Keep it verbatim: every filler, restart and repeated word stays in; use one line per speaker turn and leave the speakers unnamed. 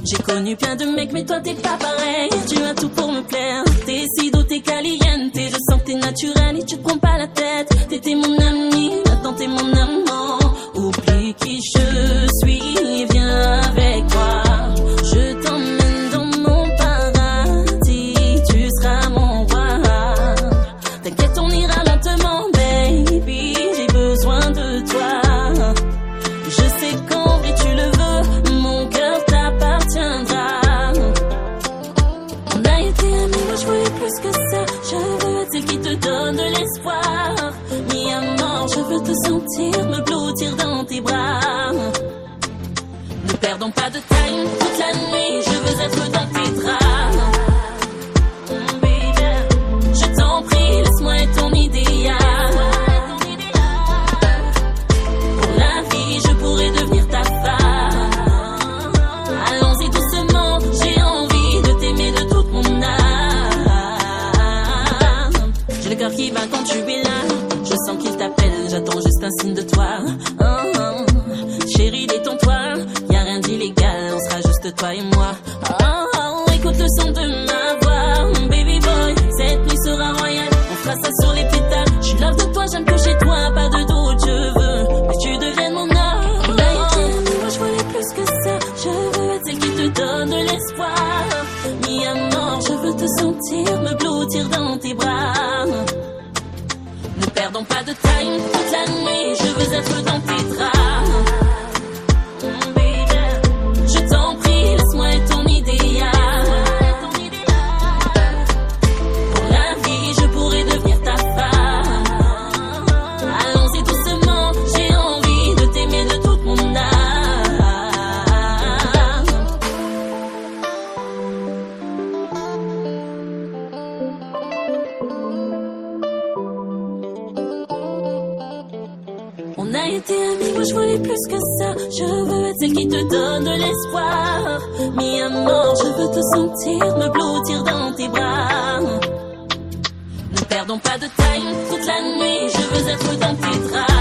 J'ai connu plein de mecs, mais toi t'es pas pareil. Tu as tout pour me plaire. T'es si doux, t'es caliente. Je sens que t'es naturel et tu te prends pas la tête. T'étais mon ami, maintenant t'es mon amant. Oublie qui je suis, viens avec moi. Je t'emmène dans mon paradis. Tu seras mon roi. T'inquiète, on ira lentement, baby. J'ai besoin de toi. Je sais qu'en vrai tu le veux, mon cœur t'appartiendra. On a été amis, moi je voulais plus que ça. Je veux être celle qui te donne de l'espoir. Mi amor, je veux te sentir, me blottir dans tes bras. Ne perdons pas de time, toute la nuit, je veux être dans tes draps. Mm, baby, je t'en prie, laisse-moi être ton idéal. Pour la vie, je pourrais devenir ta femme. Allons-y doucement, j'ai envie de t'aimer de toute mon âme. J'ai le cœur qui bat quand tu es là. Je sens qu'il t'appelle, j'attends juste un signe de toi. Oh, oh. Chérie, détends-toi, y'a rien d'illégal, on sera juste toi et moi. Oh, oh. Écoute le son de ma voix, baby boy, cette nuit sera royale. On fera ça sur les pétales. J'suis love de toi, j'aime que chez toi, pas de doute, je veux que tu deviennes mon homme. On a été amis, moi je voulais plus que ça. Je veux être celle qui te donne de l'espoir. Mi amor, je veux te sentir, me blottir dans tes bras. Ne perdons pas de time, toute la nuit, je veux être dans tes draps. Mm, baby, je t'en prie, laisse-moi être ton idéal. Pour la vie, je pourrais devenir ta femme. Allons-y doucement, j'ai envie de t'aimer de toute mon âme. On a été amis, moi je voulais plus que ça. Je veux être celle qui te donne de l'espoir. Mi amor, je veux te sentir, me blottir dans tes bras. Ne perdons pas de time, toute la nuit, je veux être dans tes draps.